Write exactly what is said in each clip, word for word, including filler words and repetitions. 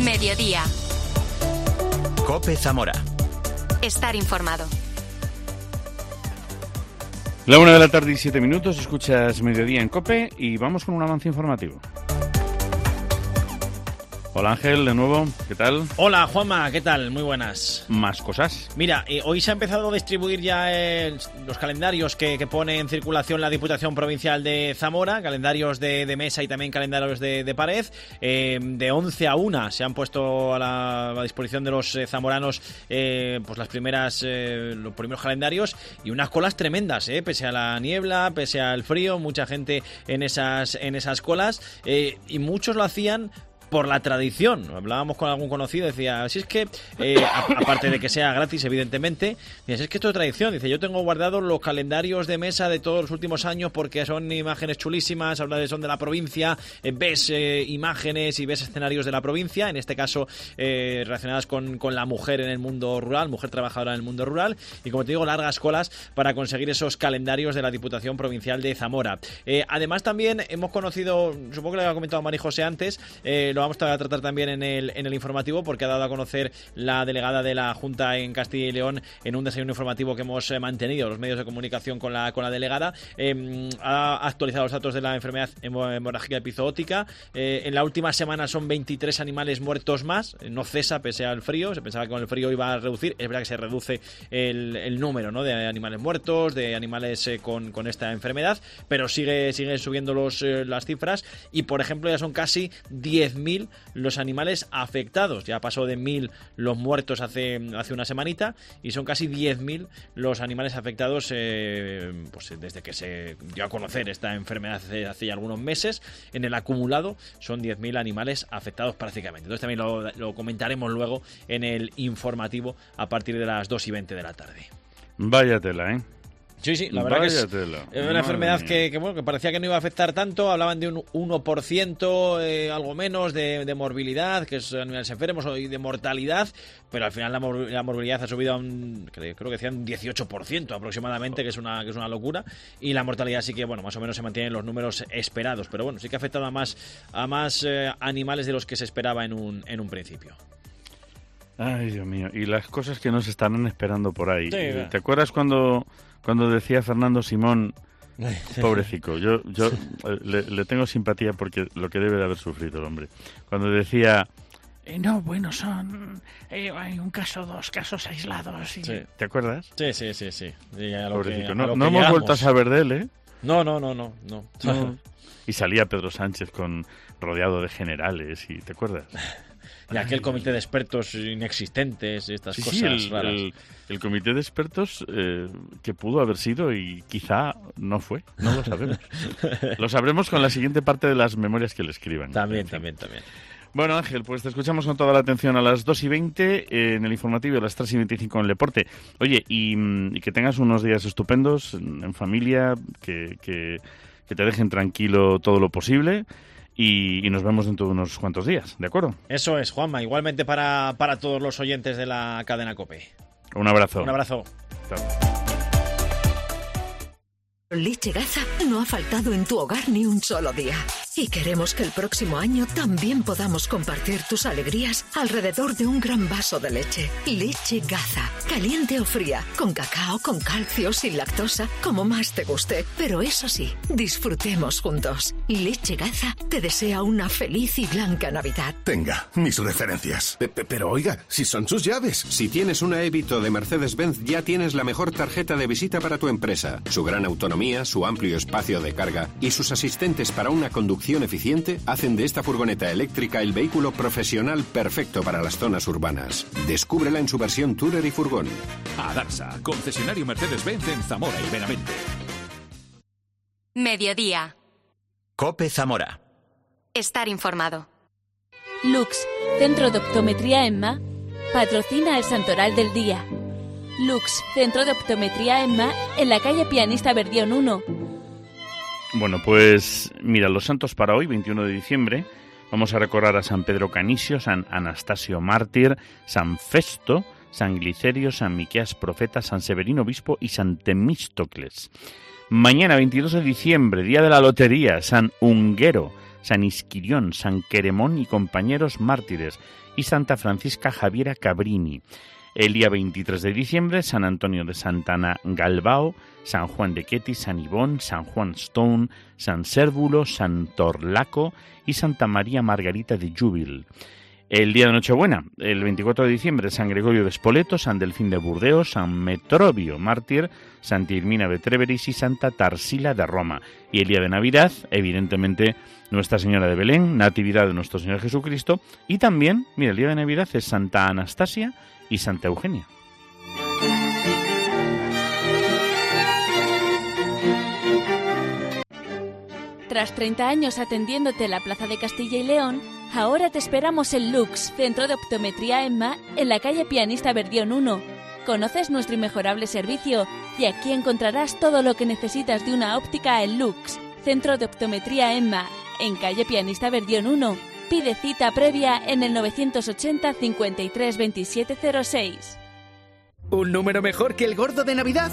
Mediodía. COPE Zamora. Estar informado. La una de la tarde y siete minutos, escuchas Mediodía en COPE y vamos con un avance informativo. Hola Ángel, de nuevo, ¿qué tal? Hola Juanma, ¿qué tal? Muy buenas. Más cosas. Mira, eh, hoy se ha empezado a distribuir ya eh, los calendarios que, que pone en circulación la Diputación Provincial de Zamora, calendarios de, de mesa y también calendarios de, de pared. Eh, de once a una se han puesto a la, a la disposición de los eh, zamoranos eh, pues las primeras, eh, los primeros calendarios y unas colas tremendas, eh, pese a la niebla, pese al frío, mucha gente en esas, en esas colas eh, y muchos lo hacían por la tradición. Hablábamos con algún conocido, decía, si es que, eh, a, aparte de que sea gratis, evidentemente, dice, si es que esto es tradición, dice, yo tengo guardados los calendarios de mesa de todos los últimos años porque son imágenes chulísimas, habla de son de la provincia, eh, ves eh, imágenes y ves escenarios de la provincia, en este caso eh, relacionadas con, con la mujer en el mundo rural, mujer trabajadora en el mundo rural, y como te digo, largas colas para conseguir esos calendarios de la Diputación Provincial de Zamora. Eh, además también hemos conocido, supongo que lo había comentado Mari José antes, eh, lo vamos a tratar también en el, en el informativo porque ha dado a conocer la delegada de la Junta en Castilla y León en un desayuno informativo que hemos eh, mantenido los medios de comunicación con la, con la delegada. Eh, ha actualizado los datos de la enfermedad hemorrágica epizootica. Eh, en la última semana son veintitrés animales muertos más. No cesa pese al frío. Se pensaba que con el frío iba a reducir. Es verdad que se reduce el, el número, ¿no?, de animales muertos, de animales eh, con, con esta enfermedad, pero sigue, sigue subiendo los, eh, las cifras y, por ejemplo, ya son casi diez mil los animales afectados. Ya pasó de mil los muertos hace, hace una semanita y son casi diez mil los animales afectados eh, pues desde que se dio a conocer esta enfermedad hace, hace ya algunos meses. En el acumulado son diez mil animales afectados prácticamente. Entonces también lo, lo comentaremos luego en el informativo a partir de las dos y veinte de la tarde. Vaya tela, ¿eh? Sí, sí, la verdad que es, tela. es una Madre enfermedad mía. que, que, bueno, que parecía que no iba a afectar tanto. Hablaban de un uno por ciento, eh, algo menos, de, de morbilidad, que es animales enfermos, y de mortalidad, pero al final la, mor- la morbilidad ha subido a un, creo, creo que decían un dieciocho por ciento aproximadamente, que es una que es una locura, y la mortalidad sí que, bueno, más o menos se mantienen los números esperados, pero bueno, sí que ha afectado a más, a más eh, animales de los que se esperaba en un, en un principio. Ay, Dios mío, y las cosas que nos estarán esperando por ahí. Sí, ¿Te ¿Te acuerdas cuando, cuando decía Fernando Simón, pobrecito, yo, yo eh, le, le tengo simpatía porque lo que debe de haber sufrido el hombre, cuando decía, eh, no, bueno, son, eh, hay un caso, dos casos aislados, y... Sí. ¿Te acuerdas? Sí, sí, sí, sí. Y a lo Pobrecito, que, a no, lo no que hemos llegamos. vuelto a saber de él, ¿eh? No, no, no, no, no. No. Y salía Pedro Sánchez con rodeado de generales, y ¿te acuerdas? Y aquel comité de expertos inexistentes, estas Sí, cosas sí, el, raras. el, el comité de expertos eh, que pudo haber sido y quizá no fue, no lo sabemos. Lo sabremos con la siguiente parte de las memorias que le escriban. También, En fin. también, también. Bueno, Ángel, pues te escuchamos con toda la atención a las dos y veinte eh, en el informativo, a las tres y veinticinco en el deporte. Oye, y, y que tengas unos días estupendos en, en familia, que, que, que te dejen tranquilo todo lo posible. Y, y nos vemos dentro de unos cuantos días, ¿de acuerdo? Eso es, Juanma. Igualmente para, para todos los oyentes de la cadena COPE. Un abrazo. Un abrazo. Chao. Leche Gaza no ha faltado en tu hogar ni un solo día. Y queremos que el próximo año también podamos compartir tus alegrías alrededor de un gran vaso de leche. Leche Gaza, caliente o fría, con cacao, con calcio, sin lactosa, como más te guste. Pero eso sí, disfrutemos juntos. Leche Gaza te desea una feliz y blanca Navidad. Tenga, mis referencias. Pe- pe- Pero oiga, si son sus llaves. Si tienes una Evito de Mercedes-Benz, ya tienes la mejor tarjeta de visita para tu empresa. Su gran autonomía, su amplio espacio de carga y sus asistentes para una conducción eficiente hacen de esta furgoneta eléctrica el vehículo profesional perfecto para las zonas urbanas. Descúbrela en su versión Tourer y Furgón. Adarsa, concesionario Mercedes-Benz en Zamora y Benavente. Mediodía. COPE Zamora. Estar informado. Lux, Centro de Optometría EMMA, patrocina el Santoral del Día. Lux, Centro de Optometría EMMA, en la calle Pianista Verdión uno. Bueno, pues mira, los santos para hoy, veintiuno de diciembre, vamos a recordar a San Pedro Canisio, San Anastasio Mártir, San Festo, San Glicerio, San Miqueas Profeta, San Severino Obispo y San Temístocles. Mañana, veintidós de diciembre, día de la lotería, San Unguero, San Isquirión, San Queremón y compañeros mártires, y Santa Francisca Javiera Cabrini. El día veintitrés de diciembre, San Antonio de Santana Galbao, San Juan de Queti, San Ivón, San Juan Stone, San Cérvulo, San Torlaco y Santa María Margarita de Júbil. El día de Nochebuena, el veinticuatro de diciembre, San Gregorio de Spoleto, San Delfín de Burdeos, San Metrobio mártir, Santa Irmina de Treveris y Santa Tarsila de Roma. Y el día de Navidad, evidentemente, Nuestra Señora de Belén, Natividad de nuestro Señor Jesucristo. Y también, mira, el día de Navidad es Santa Anastasia y Santa Eugenia. Tras treinta años atendiéndote en la Plaza de Castilla y León, ahora te esperamos en Lux, Centro de Optometría EMMA, en la calle Pianista Verdión uno. Conoces nuestro inmejorable servicio y aquí encontrarás todo lo que necesitas de una óptica en Lux, Centro de Optometría EMMA, en calle Pianista Verdión uno. Pide cita previa en el novecientos ochenta, cincuenta y tres, veintisiete cero seis. ¿Un número mejor que el gordo de Navidad?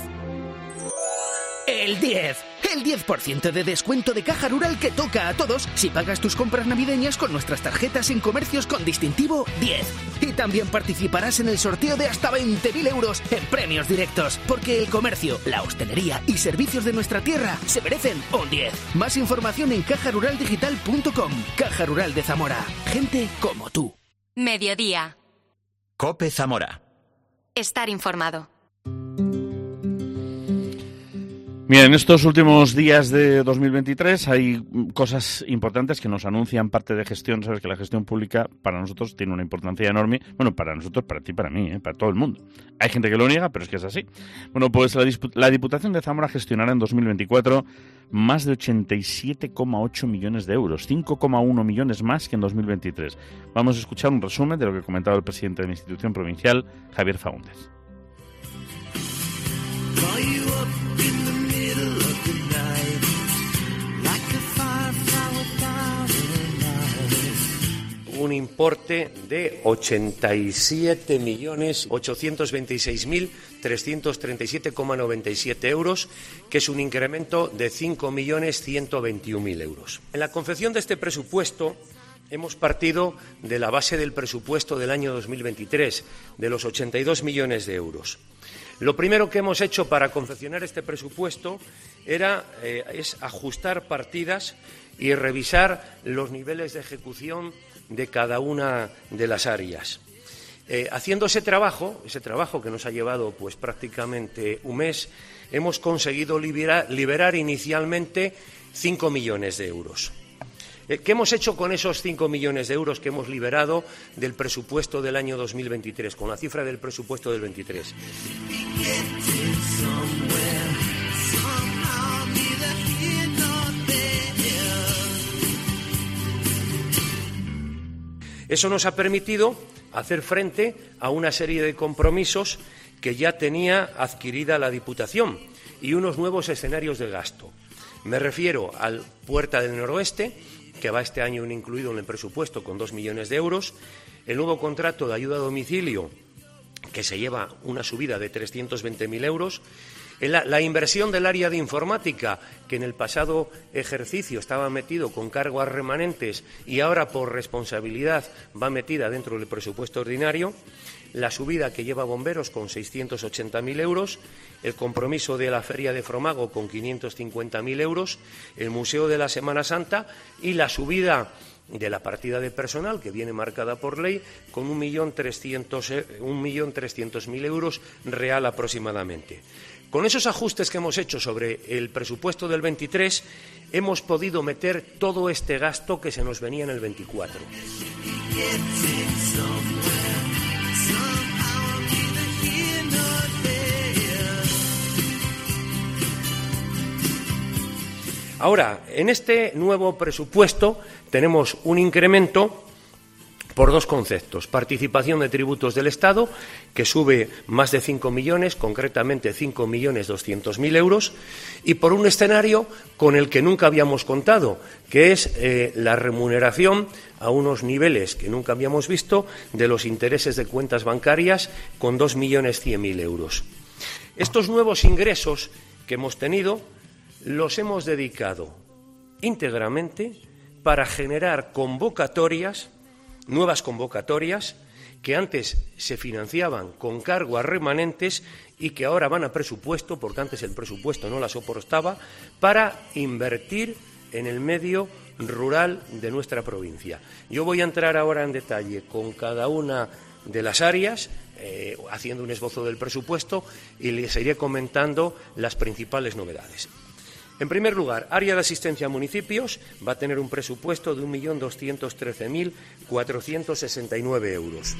El diez. El diez por ciento de descuento de Caja Rural que toca a todos si pagas tus compras navideñas con nuestras tarjetas en comercios con distintivo diez. Y también participarás en el sorteo de hasta veinte mil euros en premios directos, porque el comercio, la hostelería y servicios de nuestra tierra se merecen un diez. Más información en caja rural digital punto com. Caja Rural de Zamora. Gente como tú. Mediodía. COPE Zamora. Estar informado. Mira, en estos últimos días de dos mil veintitrés hay cosas importantes que nos anuncian parte de gestión. Sabes que la gestión pública para nosotros tiene una importancia enorme. Bueno, para nosotros, para ti, para mí, ¿eh? Para todo el mundo. Hay gente que lo niega, pero es que es así. Bueno, pues la, la Diputación de Zamora gestionará en dos mil veinticuatro más de ochenta y siete coma ocho millones de euros, cinco coma uno millones más que en dos mil veintitrés. Vamos a escuchar un resumen de lo que comentaba el presidente de la institución provincial, Javier Faúndez. Un importe de ochenta y siete millones ochocientos veintiséis mil trescientos treinta y siete coma noventa y siete euros, que es un incremento de cinco millones ciento veintiún mil euros. En la confección de este presupuesto hemos partido de la base del presupuesto del año dos mil veintitrés, de los ochenta y dos millones de euros. Lo primero que hemos hecho para confeccionar este presupuesto era, eh, es ajustar partidas y revisar los niveles de ejecución de cada una de las áreas. Eh, haciendo ese trabajo, ese trabajo que nos ha llevado pues prácticamente un mes, hemos conseguido liberar, liberar inicialmente cinco millones de euros. Eh, ¿Qué hemos hecho con esos cinco millones de euros que hemos liberado del presupuesto del año dos mil veintitrés, con la cifra del presupuesto del veintitrés? Eso nos ha permitido hacer frente a una serie de compromisos que ya tenía adquirida la Diputación y unos nuevos escenarios de gasto. Me refiero al Puerta del Noroeste, que va este año incluido en el presupuesto con dos millones de euros, el nuevo contrato de ayuda a domicilio, que se lleva una subida de trescientos veinte mil euros, La, la inversión del área de informática, que en el pasado ejercicio estaba metido con cargos remanentes y ahora por responsabilidad va metida dentro del presupuesto ordinario, la subida que lleva bomberos con seiscientos ochenta mil euros, el compromiso de la Feria de Fromago con quinientos cincuenta mil euros, el Museo de la Semana Santa y la subida de la partida de personal, que viene marcada por ley, con un millón trescientos mil euros real aproximadamente. Con esos ajustes que hemos hecho sobre el presupuesto del veintitrés, hemos podido meter todo este gasto que se nos venía en el veinticuatro. Ahora, en este nuevo presupuesto tenemos un incremento por dos conceptos: participación de tributos del Estado, que sube más de cinco millones, concretamente cinco millones doscientos mil euros, y por un escenario con el que nunca habíamos contado, que es eh, la remuneración a unos niveles que nunca habíamos visto de los intereses de cuentas bancarias, con dos millones cien mil euros. Estos nuevos ingresos que hemos tenido los hemos dedicado íntegramente para generar convocatorias, nuevas convocatorias, que antes se financiaban con cargo a remanentes y que ahora van a presupuesto, porque antes el presupuesto no la soportaba, para invertir en el medio rural de nuestra provincia. Yo voy a entrar ahora en detalle con cada una de las áreas, eh, haciendo un esbozo del presupuesto, y les iré comentando las principales novedades. En primer lugar, área de asistencia a municipios va a tener un presupuesto de un millón doscientos trece mil cuatrocientos sesenta y nueve euros.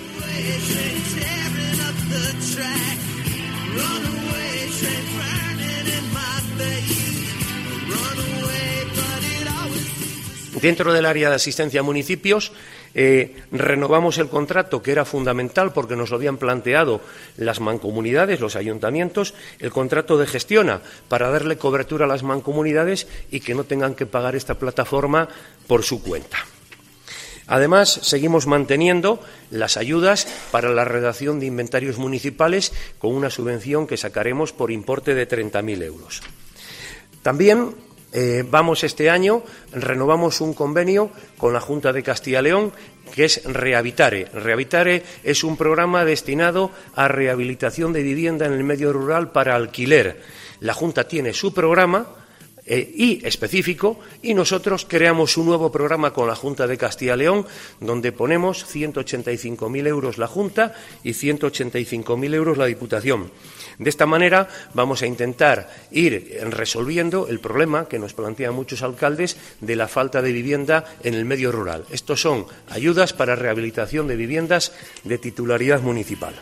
Dentro del área de asistencia a municipios, eh, renovamos el contrato, que era fundamental porque nos lo habían planteado las mancomunidades, los ayuntamientos, el contrato de Gestiona, para darle cobertura a las mancomunidades y que no tengan que pagar esta plataforma por su cuenta. Además, seguimos manteniendo las ayudas para la redacción de inventarios municipales con una subvención que sacaremos por importe de treinta mil euros. También Eh, vamos este año, renovamos un convenio con la Junta de Castilla y León, que es Rehabitare. Rehabitare es un programa destinado a rehabilitación de vivienda en el medio rural para alquiler. La Junta tiene su programa eh, y específico, y nosotros creamos un nuevo programa con la Junta de Castilla y León, donde ponemos ciento ochenta y cinco mil euros la Junta y ciento ochenta y cinco mil euros la Diputación. De esta manera vamos a intentar ir resolviendo el problema que nos plantean muchos alcaldes de la falta de vivienda en el medio rural. Estos son ayudas para rehabilitación de viviendas de titularidad municipal.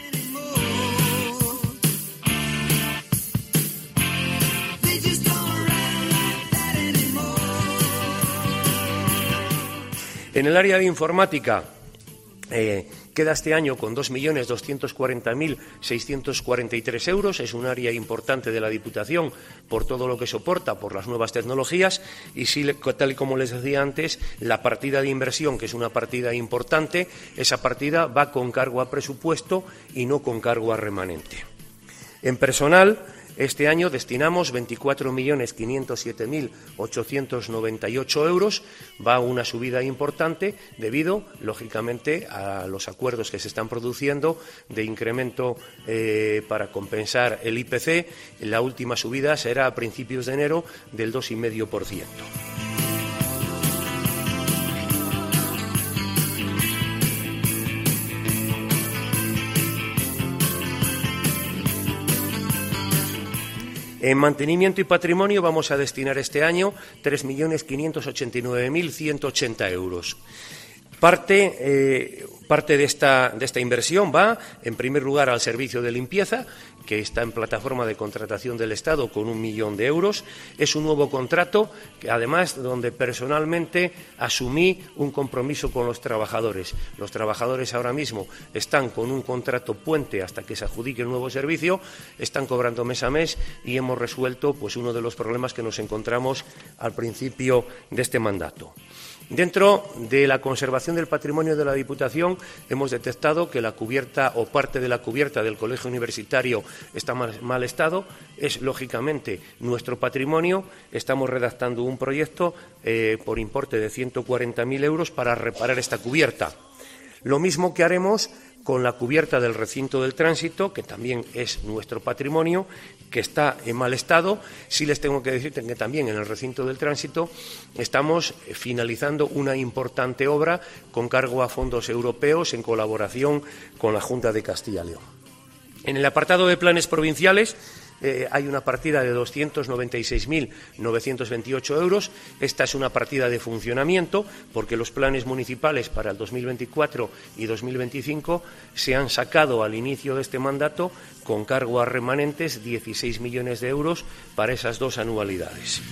En el área de informática, eh, queda este año con dos millones doscientos cuarenta mil seiscientos cuarenta y tres euros. Es un área importante de la Diputación por todo lo que soporta, por las nuevas tecnologías, y sí, tal y como les decía antes, la partida de inversión, que es una partida importante, esa partida va con cargo a presupuesto y no con cargo a remanente. En personal, este año destinamos veinticuatro millones quinientos siete mil ochocientos noventa y ocho euros. Va una subida importante debido, lógicamente, a los acuerdos que se están produciendo de incremento eh, para compensar el I P C. La última subida será a principios de enero del dos coma cinco por ciento. En mantenimiento y patrimonio vamos a destinar este año tres millones quinientos ochenta y nueve mil ciento ochenta euros. Parte, eh, parte de, esta, de esta inversión va, en primer lugar, al servicio de limpieza, que está en plataforma de contratación del Estado con un millón de euros. Es un nuevo contrato, que además, donde personalmente asumí un compromiso con los trabajadores. Los trabajadores ahora mismo están con un contrato puente hasta que se adjudique el nuevo servicio, están cobrando mes a mes y hemos resuelto pues uno de los problemas que nos encontramos al principio de este mandato. Dentro de la conservación del patrimonio de la Diputación hemos detectado que la cubierta o parte de la cubierta del colegio universitario está en mal estado. Es, lógicamente, nuestro patrimonio. Estamos redactando un proyecto eh, por importe de ciento cuarenta mil euros para reparar esta cubierta. Lo mismo que haremos con la cubierta del recinto del tránsito, que también es nuestro patrimonio, que está en mal estado. Sí les tengo que decir que también en el recinto del tránsito estamos finalizando una importante obra con cargo a fondos europeos en colaboración con la Junta de Castilla y León. En el apartado de planes provinciales eh, hay una partida de doscientos noventa y seis mil novecientos veintiocho euros. Esta es una partida de funcionamiento porque los planes municipales para el dos mil veinticuatro y dos mil veinticinco se han sacado al inicio de este mandato con cargo a remanentes dieciséis millones de euros para esas dos anualidades.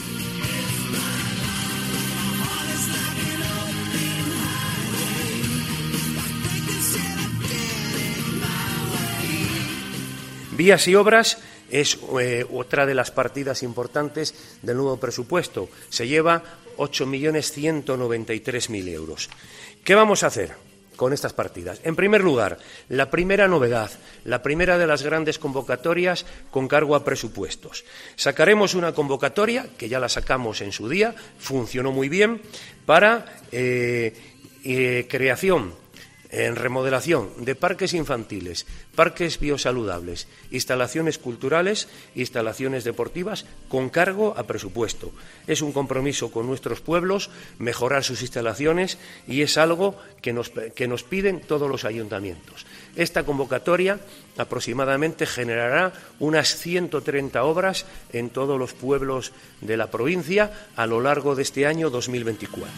Vías y obras es eh, otra de las partidas importantes del nuevo presupuesto. Se lleva ocho millones ciento noventa y tres mil euros. ¿Qué vamos a hacer con estas partidas. En primer lugar, la primera novedad, la primera de las grandes convocatorias con cargo a presupuestos. Sacaremos una convocatoria, que ya la sacamos en su día, funcionó muy bien, para eh, eh, creación, en remodelación de parques infantiles, parques biosaludables, instalaciones culturales, instalaciones deportivas, con cargo a presupuesto. Es un compromiso con nuestros pueblos mejorar sus instalaciones y es algo que nos, que nos piden todos los ayuntamientos. Esta convocatoria aproximadamente generará unas ciento treinta obras en todos los pueblos de la provincia a lo largo de este año dos mil veinticuatro.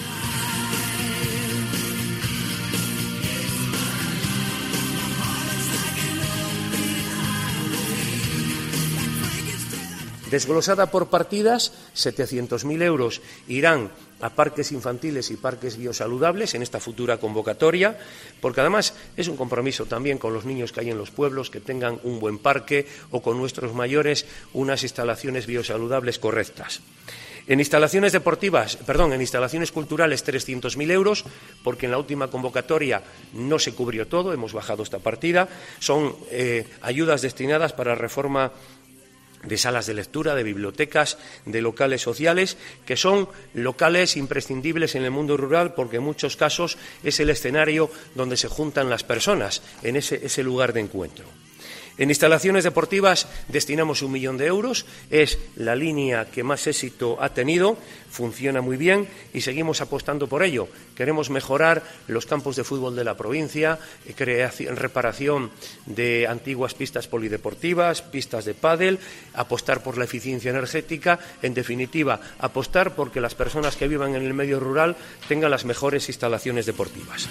Desglosada por partidas, setecientos mil euros irán a parques infantiles y parques biosaludables en esta futura convocatoria, porque además es un compromiso también con los niños que hay en los pueblos, que tengan un buen parque, o con nuestros mayores unas instalaciones biosaludables correctas. En instalaciones deportivas, perdón, en instalaciones culturales, trescientos mil euros, porque en la última convocatoria no se cubrió todo, hemos bajado esta partida. Son eh, ayudas destinadas para reforma de salas de lectura, de bibliotecas, de locales sociales, que son locales imprescindibles en el mundo rural, porque en muchos casos es el escenario donde se juntan las personas, en ese, ese lugar de encuentro. En instalaciones deportivas destinamos un millón de euros, es la línea que más éxito ha tenido, funciona muy bien y seguimos apostando por ello. Queremos mejorar los campos de fútbol de la provincia, creación, reparación de antiguas pistas polideportivas, pistas de pádel, apostar por la eficiencia energética, en definitiva, apostar por que las personas que vivan en el medio rural tengan las mejores instalaciones deportivas.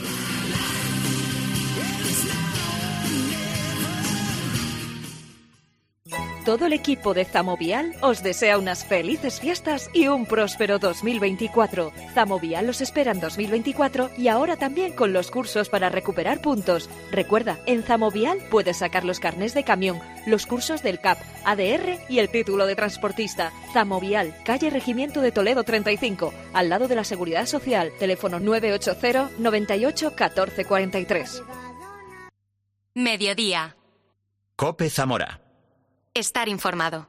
Todo el equipo de Zamovial os desea unas felices fiestas y un próspero dos mil veinticuatro. Zamovial los espera en dos mil veinticuatro y ahora también con los cursos para recuperar puntos. Recuerda, en Zamovial puedes sacar los carnés de camión, los cursos del C A P, A D R y el título de transportista. Zamovial, calle Regimiento de Toledo treinta y cinco, al lado de la Seguridad Social. Teléfono nueve ocho cero, noventa y ocho, catorce cuarenta y tres. Mediodía. COPE Zamora. Estar informado.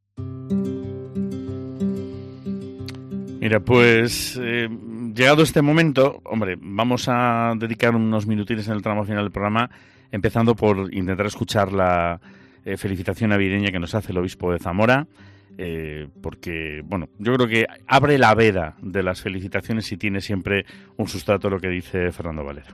Mira, pues eh, llegado este momento, hombre, vamos a dedicar unos minutines en el tramo final del programa, empezando por intentar escuchar la eh, felicitación navideña que nos hace el obispo de Zamora, eh, porque, bueno, yo creo que abre la veda de las felicitaciones y tiene siempre un sustrato lo que dice Fernando Valera.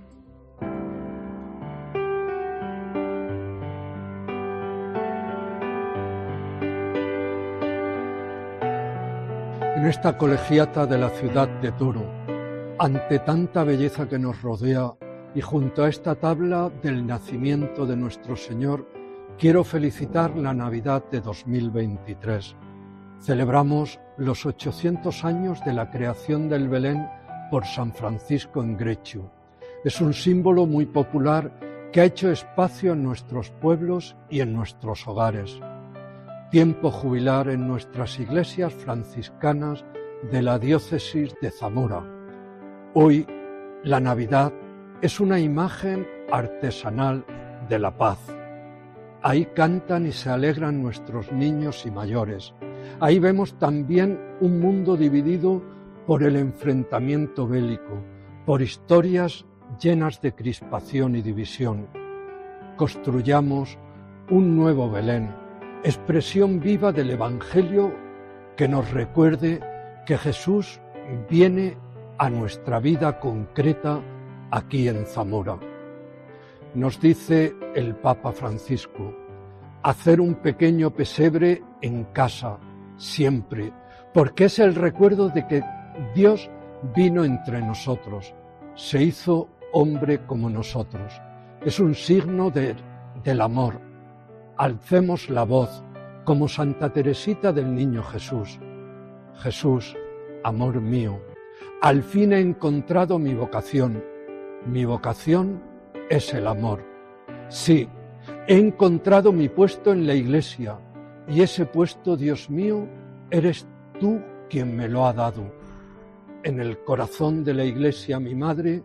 En esta colegiata de la ciudad de Toro, ante tanta belleza que nos rodea y junto a esta tabla del nacimiento de nuestro Señor, quiero felicitar la Navidad de dos mil veintitrés. Celebramos los ochocientos años de la creación del Belén por San Francisco en Grechu. Es un símbolo muy popular que ha hecho espacio en nuestros pueblos y en nuestros hogares. Tiempo jubilar en nuestras iglesias franciscanas de la diócesis de Zamora. Hoy, la Navidad es una imagen artesanal de la paz. Ahí cantan y se alegran nuestros niños y mayores. Ahí vemos también un mundo dividido por el enfrentamiento bélico, por historias llenas de crispación y división. Construyamos un nuevo Belén, expresión viva del Evangelio que nos recuerde que Jesús viene a nuestra vida concreta aquí en Zamora. Nos dice el Papa Francisco, hacer un pequeño pesebre en casa, siempre, porque es el recuerdo de que Dios vino entre nosotros, se hizo hombre como nosotros. Es un signo de, del amor. Alcemos la voz, como Santa Teresita del Niño Jesús. Jesús, amor mío, al fin he encontrado mi vocación. Mi vocación es el amor. Sí, he encontrado mi puesto en la Iglesia, y ese puesto, Dios mío, eres tú quien me lo ha dado. En el corazón de la Iglesia, mi madre,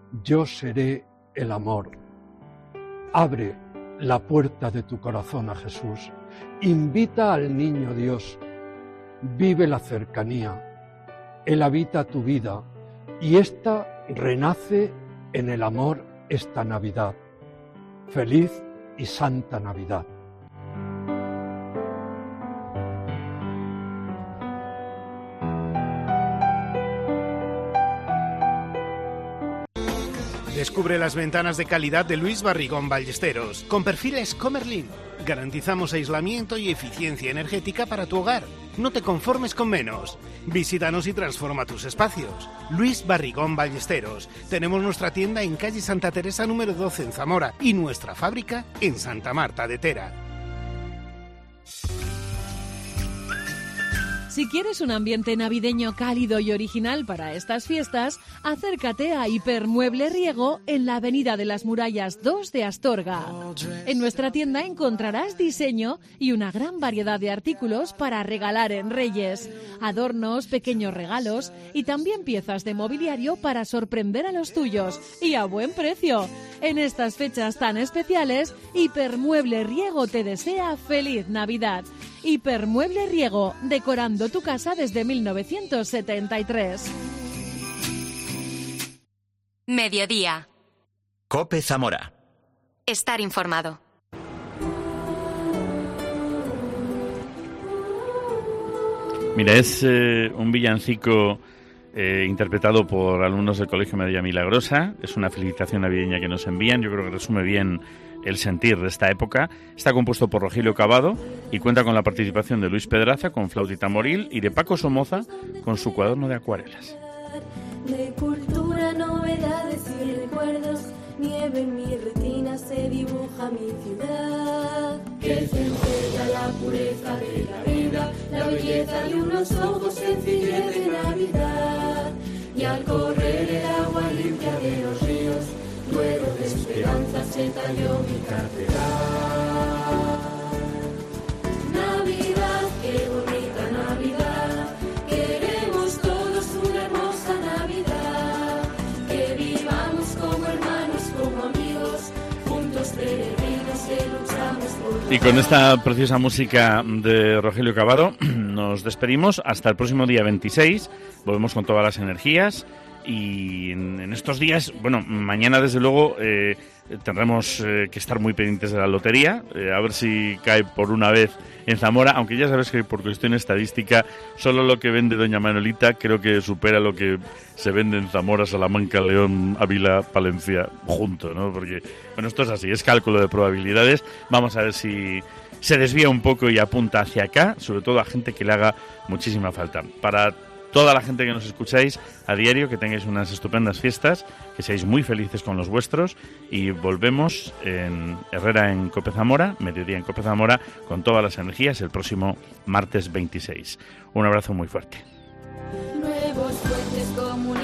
yo seré el amor. Abre la puerta de tu corazón a Jesús. Invita al niño Dios. Vive la cercanía. Él habita tu vida y ésta renace en el amor esta Navidad. Feliz y Santa Navidad. Descubre las ventanas de calidad de Luis Barrigón Ballesteros, con perfiles Comerlin. Garantizamos aislamiento y eficiencia energética para tu hogar. No te conformes con menos. Visítanos y transforma tus espacios. Luis Barrigón Ballesteros. Tenemos nuestra tienda en calle Santa Teresa número doce en Zamora y nuestra fábrica en Santa Marta de Tera. Si quieres un ambiente navideño cálido y original para estas fiestas, acércate a Hipermueble Riego en la Avenida de las Murallas dos de Astorga. En nuestra tienda encontrarás diseño y una gran variedad de artículos para regalar en Reyes, adornos, pequeños regalos y también piezas de mobiliario para sorprender a los tuyos y a buen precio. En estas fechas tan especiales, Hipermueble Riego te desea feliz Navidad. Hipermueble Riego, decorando tu casa desde mil novecientos setenta y tres. Mediodía. COPE Zamora. Estar informado. Mira, es eh, un villancico eh, interpretado por alumnos del Colegio Medalla Milagrosa. Es una felicitación navideña que nos envían. Yo creo que resume bien el sentir de esta época. Está compuesto por Rogelio Cavado y cuenta con la participación de Luis Pedraza con flauta y tamboril y de Paco Somoza con su cuaderno de acuarelas. De cultura, novedades y recuerdos, nieve en mi retina, se dibuja mi ciudad. Que se entrega la pureza de la vida, la belleza de unos ojos, sencillez de Navidad. Y al correr el agua limpia de los ríos, duero de esperanza se talló mi catedral. Navidad, qué bonita Navidad, queremos todos una hermosa Navidad. Que vivamos como hermanos, como amigos, juntos peregrinos que luchamos por... Y con esta preciosa música de Rogelio Cavado nos despedimos hasta el próximo día veintiséis. Volvemos con todas las energías. Y en, en estos días, bueno, mañana desde luego eh, tendremos eh, que estar muy pendientes de la lotería, eh, a ver si cae por una vez en Zamora, aunque ya sabes que por cuestión estadística solo lo que vende doña Manolita creo que supera lo que se vende en Zamora, Salamanca, León, Ávila, Palencia, junto, ¿no? Porque, bueno, esto es así, es cálculo de probabilidades. Vamos a ver si se desvía un poco y apunta hacia acá, sobre todo a gente que le haga muchísima falta. Para toda la gente que nos escucháis a diario, que tengáis unas estupendas fiestas, que seáis muy felices con los vuestros y volvemos en Herrera en COPE Zamora, mediodía en COPE Zamora, con todas las energías el próximo martes veintiséis. Un abrazo muy fuerte. Nuevos puentes como